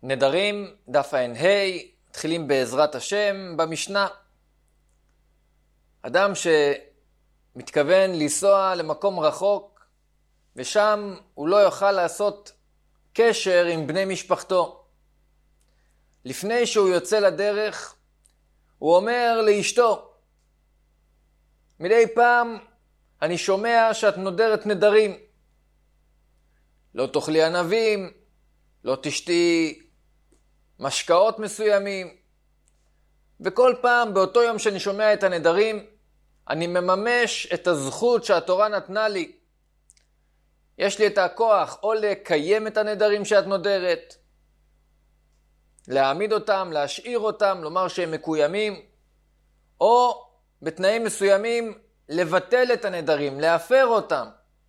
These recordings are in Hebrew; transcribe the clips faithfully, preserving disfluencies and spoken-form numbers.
נדרים, דף ע"ה, מתחילים בעזרת השם במשנה. אדם שמתכוון לנסוע למקום רחוק, ושם הוא לא יוכל לעשות קשר עם בני משפחתו. לפני שהוא יוצא לדרך, הוא אומר לאשתו, מדי פעם אני שומע שאת נודרת נדרים. לא תאכלי ענבים, לא תשתי משקאות מסוימים. וכל פעם באותו יום שאני שומע את הנדרים, אני מממש את הזכות שהתורה נתנה לי. יש לי את הכוח או לקיים את הנדרים שאת נודרת, להעמיד אותם, להשאיר אותם, לומר שהם מקוימים, או בתנאים מסוימים לבטל את הנדרים, להפר אותם.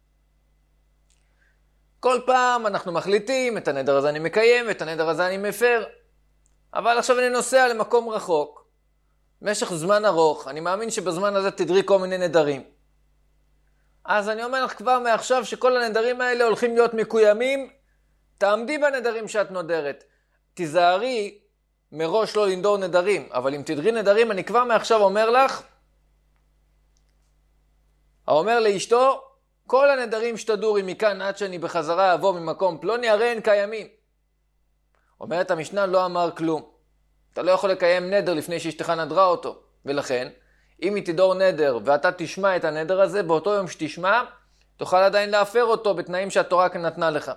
כל פעם אנחנו מחליטים, את הנדר הזה אני מקיים, את הנדר הזה אני מפר. אבל עכשיו אני נוסע למקום רחוק, במשך זמן ארוך, אני מאמין שבזמן הזה תדרי כל מיני נדרים. אז אני אומר לך כבר מעכשיו שכל הנדרים האלה הולכים להיות מקוימים, תעמדי בנדרים שאת נודרת. תיזהרי מראש לא לנדור נדרים, אבל אם תדרי נדרים, אני כבר מעכשיו אומר לך, האומר לאשתו, כל הנדרים שתדורי מכאן עד שאני בחזרה אבוא ממקום פלוני, הרי הן קיימים. אומרת המשנה, לא אמר כלום. אתה לא יכול לקיים נדר לפני שאשתך נדרה אותו. ולכן, אם היא תדור נדר ואתה תשמע את הנדר הזה, באותו יום שתשמע, תוכל עדיין להפר אותו בתנאים שהתורה נתנה לך.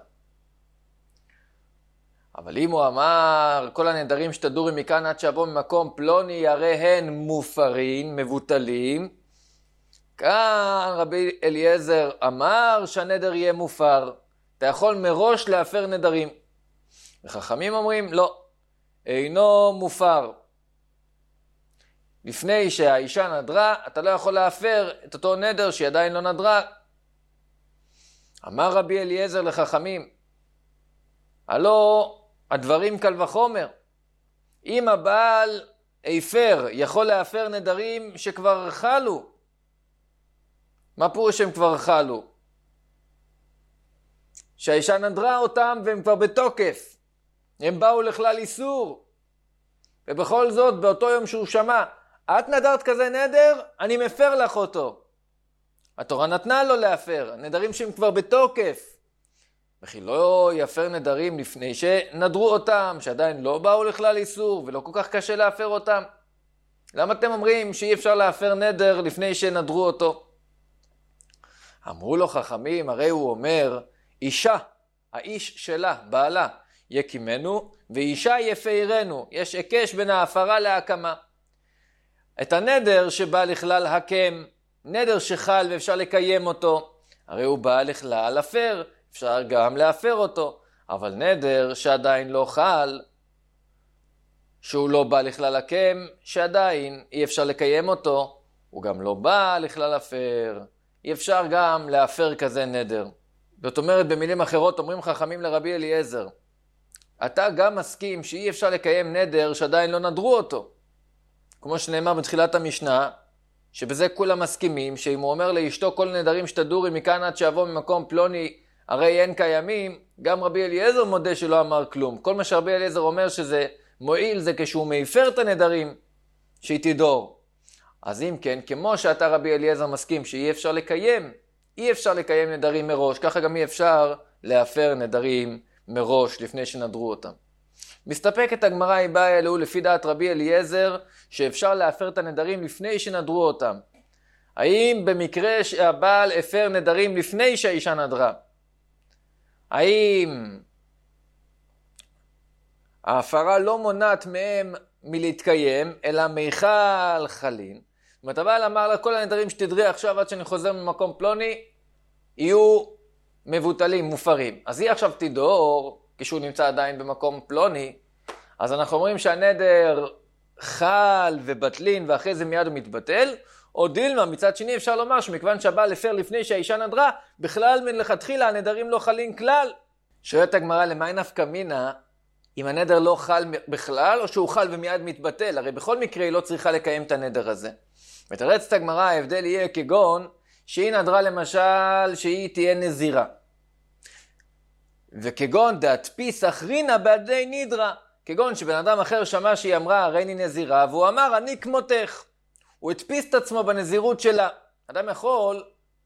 אבל אם הוא אמר, כל הנדרים שתדורי מכאן עד שאבוא ממקום פלוני, הרי הן מופרים, מבוטלים, כאן רבי אליעזר אמר שהנדר יהיה מופר. אתה יכול מראש להפר נדרים. וחכמים אומרים, לא, אינו מופר. לפני שהאישה נדרה, אתה לא יכול להפר את אותו נדר שהיא עדיין לא נדרה. אמר רבי אליעזר לחכמים, הלא הדברים קל וחומר. אם הבעל הפר יכול להפר נדרים שכבר חלו, מה פירוש שהם כבר חלו? שהאישה נדרה אותם והם כבר בתוקף. הם באו לכלל איסור. ובכל זאת, באותו יום שהוא שמע, את נדרת כזה נדר, אני מפר לך אותו. התורה נתנה לו להפר, נדרים שהם כבר בתוקף. וכי לא יפר נדרים לפני שנדרו אותם, שעדיין לא באו לכלל איסור, ולא כל כך קשה להפר אותם. למה אתם אומרים שאי אפשר להפר נדר לפני שנדרו אותו? אמרו לו חכמים, הרי הוא אומר, אישה, האיש שלה, בעלה, יקימנו, ואישה יפארנו. יש הקש בין ההפרה להקמה. את הנדר שבא לכלל הקם, נדר שחל ואפשר לקיים אותו, הרי הוא בא לכלל הפר, אפשר גם להפר אותו. אבל נדר שעדיין לא חל, שהוא לא בא לכלל הקם, שעדיין אי אפשר לקיים אותו, הוא גם לא בא לכלל הפר. אי אפשר גם להפר כזה נדר. זאת אומרת, במילים אחרות אומרים חכמים לרבי אליעזר, אתה גם מסכים שאי אפשר לקיים נדר שעדיין לא נדרו אותו. כמו שנאמר בתחילת המשנה, שבזה כולם מסכימים, שאם הוא אומר לאשתו כל נדרים שתדורי מכאן עד שאבוא ממקום פלוני, הרי אין קיימים, גם רבי אליעזר מודה שלא אמר כלום. כל מה שרבי אליעזר אומר שזה מועיל זה כשהוא מפר את הנדרים שהיא תדור. אז אם כן, כמו שאתה רבי אליעזר מסכים שאי אפשר לקיים, אי אפשר לקיים נדרים מראש, ככה גם אי אפשר להפר נדרים מראש לפני שנדרו אותם. מסתפקת הגמרא היא באה אלו לפי דעת רבי אליעזר שאפשר להפר את הנדרים לפני שנדרו אותם. האם במקרה שהבעל הפר נדרים לפני שהאישה נדרה, האם ההפרה לא מונעת מהם מלהתקיים, אלא מיכל חלין? זאת אומרת, הבעל אמר לה, כל הנדרים שתדרי עכשיו עד שאני חוזר ממקום פלוני, יהיו מבוטלים, מופרים. אז היא עכשיו תדור, כשהוא נמצא עדיין במקום פלוני, אז אנחנו אומרים שהנדר חל ובטלין, ואחרי זה מיד הוא מתבטל, או דילמה, מצד שני אפשר לומר שמכיוון שהבעל הפר לפני שהאישה נדרה, בכלל מלכתחילה הנדרים לא חלים כלל. שואלת הגמרא, למה נפקא מינה? אם הנדר לא חל בכלל, או שהוא חל ומיד מתבטל, הרי בכל מקרה היא לא צריכה לקיים את הנדר הזה. ותרצת הגמרא, ההבדל יהיה כגון, שהיא נדרה למשל שהיא תהיה נזירה. וכגון דהדפיס אחרינה בעדי נידרה, כגון שבן אדם אחר שמע שהיא אמרה הריני נזירה, והוא אמר אני כמותך. הוא הדפיס את עצמו בנזירות שלה. אדם יכול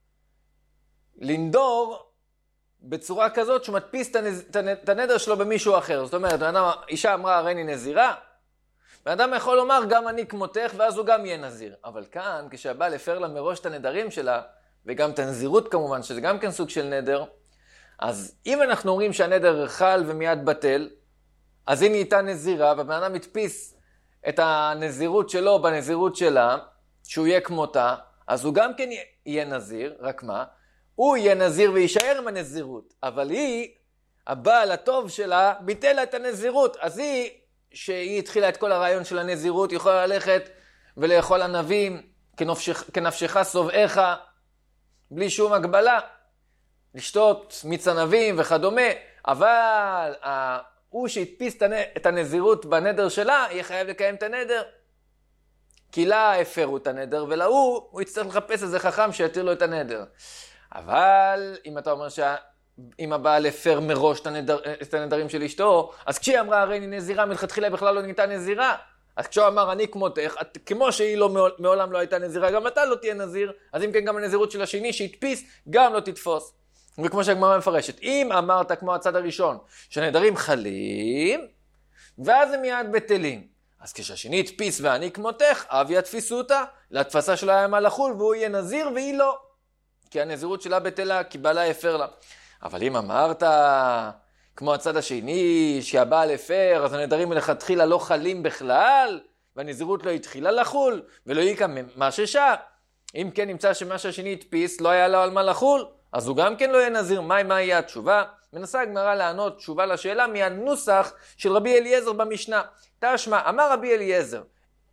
לנדור בצורה כזאת שהוא מדפיס את הנדר שלו במישהו אחר. זאת אומרת, אדם, אישה אמרה הריני נזירה, בן אדם יכול לומר גם אני כמותך, ואז הוא גם יהיה נזיר. אבל כאן, כשהבעל הפר לה מראש את הנדרים שלה, וגם את הנזירות כמובן, שזה גם כן סוג של נדר, אז אם אנחנו אומרים שהנדר חל ומיד בטל, אז היא נהייתה נזירה, והבן אדם מדפיס את הנזירות שלו בנזירות שלה, שהוא יהיה כמותה, אז הוא גם כן יהיה נזיר, רק מה? הוא יהיה נזיר ויישאר עם הנזירות, אבל היא, הבעל הטוב שלה, ביטל את הנזירות, אז היא, שהיא התחילה את כל הרעיון של הנזירות, יכולה ללכת ולאכול ענבים, כנפשך, כנפשך סובעך, בלי שום הגבלה, לשתות מיץ ענבים וכדומה, אבל הוא שהדפיס את הנזירות בנדר שלה, יהיה חייב לקיים את הנדר. כי לה הפרו את הנדר, ולהוא הוא יצטרך לחפש איזה חכם שיתיר לו את הנדר. אבל אם אתה אומר שאם הבעל הפר מראש את, הנדר, את הנדרים של אשתו, אז כשהיא אמרה הרי אני נזירה, מלכתחילה בכלל לא נהייתה נזירה. אז כשהוא אמר אני כמותך, את, כמו שהיא לא, מעולם לא הייתה נזירה, גם אתה לא תהיה נזיר, אז אם כן גם הנזירות של השני שהדפיס, גם לא תתפוס. וכמו שהגמרא מפרשת, אם אמרת כמו הצד הראשון, שהנדרים חלים, ואז הם מיד בטלים. אז כשהשני הדפיס ואני כמותך, אב יתפיסו אותה, לתפסה שלה היה מה לחול, והוא יהיה נזיר והיא לא. כי הנזירות שלה בטלה, כי בעלה הפר לה. אבל אם אמרת, כמו הצד השני, שהבעל הפר, אז הנדרים מלכתחילה לא חלים בכלל, והנזירות לא התחילה לחול, ולא יקה מה ששה. אם כן נמצא שמה שהשני הדפיס, לא היה לו על מה לחול, אז הוא גם כן לא יהיה נזיר. מה, מה יהיה התשובה? מנסה הגמרא לענות תשובה לשאלה מהנוסח של רבי אליעזר במשנה. תשמע, אמר רבי אליעזר,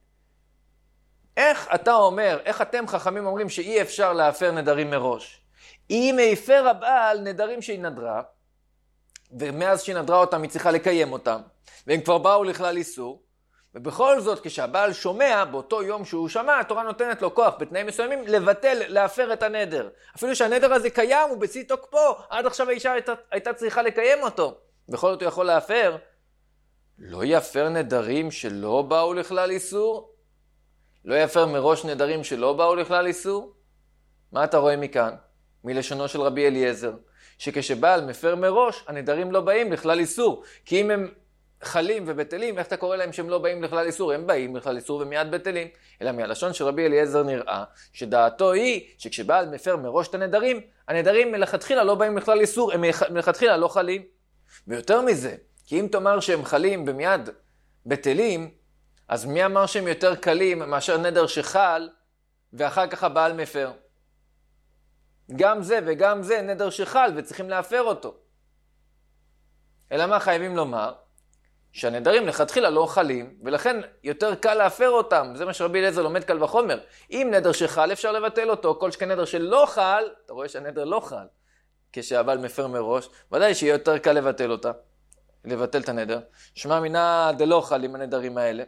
איך אתה אומר, איך אתם חכמים אומרים שאי אפשר להפר נדרים מראש? אם הפר הבעל נדרים שהיא נדרה, ומאז שהיא נדרה אותם היא צריכה לקיים אותם, והם כבר באו לכלל איסור, ובכל זאת כשהבעל שומע, באותו יום שהוא שמע, התורה נותנת לו כוח בתנאים מסוימים לבטל, להפר את הנדר. אפילו שהנדר הזה קיים, הוא בשיא תוקפו, עד עכשיו האישה הייתה, הייתה צריכה לקיים אותו. בכל זאת הוא יכול להפר. לא יפר נדרים שלא באו לכלל איסור? לא יפר מראש נדרים שלא באו לכלל איסור? מה אתה רואה מכאן? מלשונו של רבי אליעזר, שכשבעל מפר מראש, הנדרים לא באים לכלל איסור. כי אם הם חלים ובטלים, איך אתה קורא להם שהם לא באים לכלל איסור? הם באים לכלל איסור ומיד בטלים. אלא מהלשון של רבי אליעזר נראה שדעתו היא שכשבעל מפר מראש את הנדרים, הנדרים מלכתחילה לא באים לכלל איסור, הם מלכתחילה לא חלים. ויותר מזה, כי אם תאמר שהם חלים ומיד בטלים, אז מי אמר שהם יותר קלים מאשר נדר שחל ואחר כך הבעל מפר? גם זה וגם זה נדר שחל וצריכים להפר אותו. אלא מה חייבים לומר? שהנדרים לכתחילה לא חלים, ולכן יותר קל להפר אותם. זה מה שרבי אליעזר לומד קל וחומר. אם נדר שחל אפשר לבטל אותו, כל שכן נדר שלא חל, אתה רואה שהנדר לא חל, כשהבעל מפר מראש, ודאי שיהיה יותר קל לבטל אותה, לבטל את הנדר. שמע מינה דלא חל עם הנדרים האלה.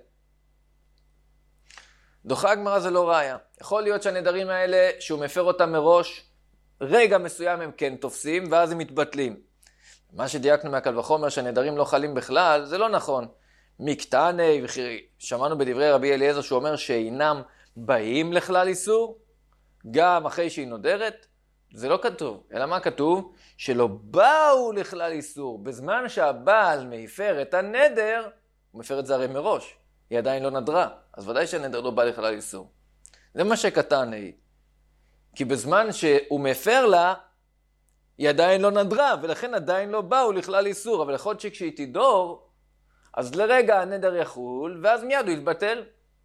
דוחה הגמרא זה לא ראיה. יכול להיות שהנדרים האלה, שהוא מפר אותם מראש, רגע מסוים הם כן תופסים, ואז הם מתבטלים. מה שדייקנו מהקל וחומר שהנדרים לא חלים בכלל, זה לא נכון. מקטעני, שמענו בדברי רבי אליעזר שהוא אומר שאינם באים לכלל איסור, גם אחרי שהיא נודרת, זה לא כתוב. אלא מה כתוב? שלא באו לכלל איסור. בזמן שהבעל מפר את הנדר, הוא מפר את זה הרי מראש. היא עדיין לא נדרה, אז ודאי שהנדר לא בא לכלל איסור. זה מה שקטעני. כי בזמן שהוא מפר לה, היא עדיין לא נדרה, ולכן עדיין לא באו לכלל איסור. אבל יכול להיות שכשהיא תדור, אז לרגע הנדר יחול, ואז מיד הוא יתבטל.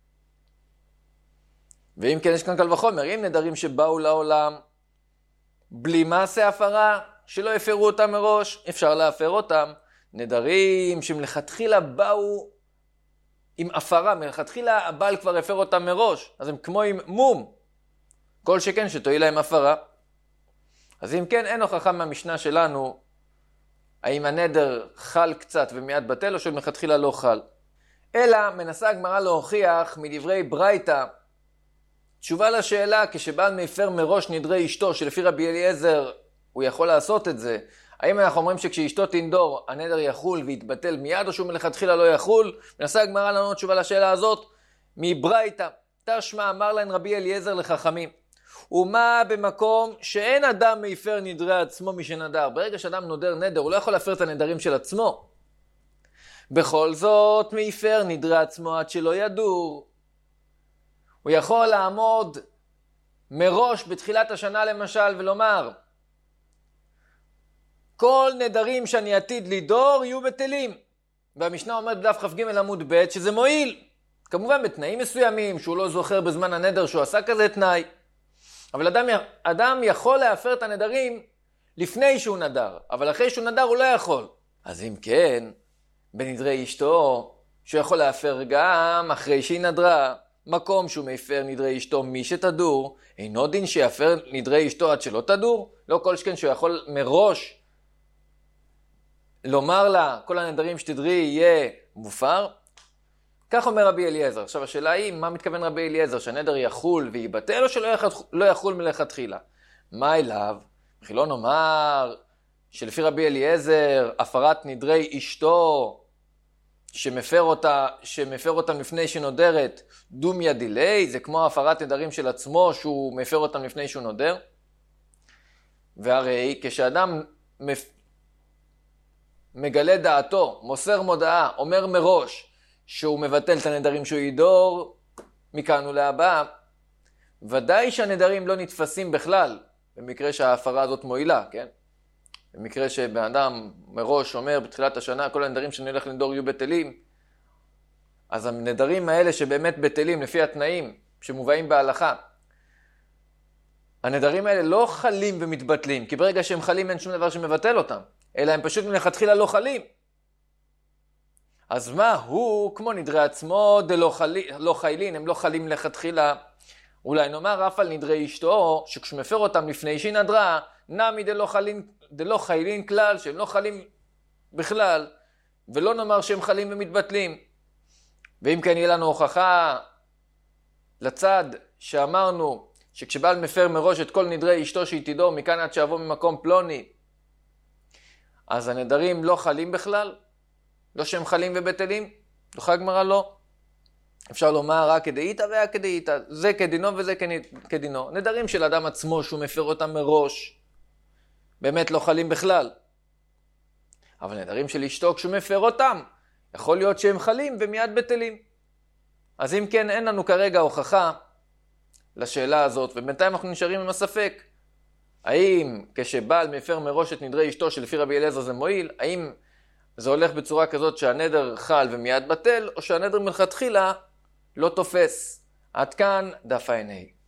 ואם כן יש כאן קל וחומר, אם נדרים שבאו לעולם, בלי מעשה הפרה, שלא יפרו אותם מראש, אפשר להפר אותם. נדרים שמלכתחילה באו עם הפרה, מלכתחילה הבעל כבר יפר אותם מראש, אז הם כמו עם מום. כל שכן שתועיל להם הפרה. אז אם כן, אין הוכחה מהמשנה שלנו, האם הנדר חל קצת ומיד בטל, או שמלכתחילה לא חל. אלא מנסה הגמרא להוכיח מדברי ברייתא, תשובה לשאלה, כשבעל מפר מראש נדרי אשתו, שלפי רבי אליעזר הוא יכול לעשות את זה, האם אנחנו אומרים שכשאשתו תנדור, הנדר יחול ויתבטל מיד, או שהוא מלכתחילה לא יחול? מנסה הגמרא לענות תשובה לשאלה הזאת מברייתא. תשמע אמר להם רבי אליעזר לחכמים, ומה במקום שאין אדם מפר נדרי עצמו משנדר? ברגע שאדם נודר נדר, הוא לא יכול להפר את הנדרים של עצמו. בכל זאת מפר נדרי עצמו עד שלא ידור. הוא יכול לעמוד מראש בתחילת השנה למשל ולומר, כל נדרים שאני עתיד לדור יהיו בטלים. והמשנה אומרת בדף כ"ג עמוד ב' שזה מועיל. כמובן בתנאים מסוימים, שהוא לא זוכר בזמן הנדר שהוא עשה כזה תנאי. אבל אדם, אדם יכול להפר את הנדרים לפני שהוא נדר, אבל אחרי שהוא נדר הוא לא יכול. אז אם כן, בנדרי אשתו, שהוא יכול להפר גם אחרי שהיא נדרה, מקום שהוא מפר נדרי אשתו מי שתדור, אינו דין שיפר נדרי אשתו עד שלא תדור? לא כל שכן שהוא יכול מראש לומר לה, כל הנדרים שתדרי יהיה מופר? כך אומר רבי אליעזר. עכשיו השאלה היא, מה מתכוון רבי אליעזר? שהנדר יחול ויבטל או שלא לא יחול מלכתחילה? מה אליו? וכי לא נאמר שלפי רבי אליעזר, הפרת נדרי אשתו, שמפר אותה, שמפר אותם לפני שנודרת, דומיה דילי, זה כמו הפרת נדרים של עצמו, שהוא מפר אותם לפני שהוא נודר? והרי כשאדם מפ... מגלה דעתו, מוסר מודעה, אומר מראש, שהוא מבטל את הנדרים שהוא ידור, מכאן ולהבא, ודאי שהנדרים לא נתפסים בכלל, במקרה שההפרה הזאת מועילה, כן? במקרה שבאדם מראש אומר בתחילת השנה, כל הנדרים שאני הולך לנדור יהיו בטלים, אז הנדרים האלה שבאמת בטלים לפי התנאים שמובאים בהלכה, הנדרים האלה לא חלים ומתבטלים, כי ברגע שהם חלים אין שום דבר שמבטל אותם, אלא הם פשוט מלכתחילה לא חלים. אז מה הוא, כמו נדרי עצמו, דלא חלי, לא חילין, הם לא חלים לכתחילה. אולי נאמר אף על נדרי אשתו, שכשהוא מפר אותם לפני שהיא נדרה, נמי דלא חילין, דלא חילין כלל, שהם לא חלים בכלל, ולא נאמר שהם חלים ומתבטלים. ואם כן יהיה לנו הוכחה לצד שאמרנו, שכשבעל מפר מראש את כל נדרי אשתו שהיא תדור מכאן עד שיבוא ממקום פלוני, אז הנדרים לא חלים בכלל? לא שהם חלים ובטלים? דוחה הגמרא לא. אפשר לומר רק כדאיתא והיה כדאיתא. זה כדינו וזה כדינו. נדרים של אדם עצמו שהוא מפר אותם מראש, באמת לא חלים בכלל. אבל נדרים של אשתו כשהוא מפר אותם, יכול להיות שהם חלים ומיד בטלים. אז אם כן, אין לנו כרגע הוכחה לשאלה הזאת, ובינתיים אנחנו נשארים עם הספק. האם כשבעל מפר מראש את נדרי אשתו שלפי רבי אליעזר זה מועיל, האם זה הולך בצורה כזאת שהנדר חל ומיד בטל, או שהנדר מלכתחילה לא תופס? עד כאן דף ע"ה.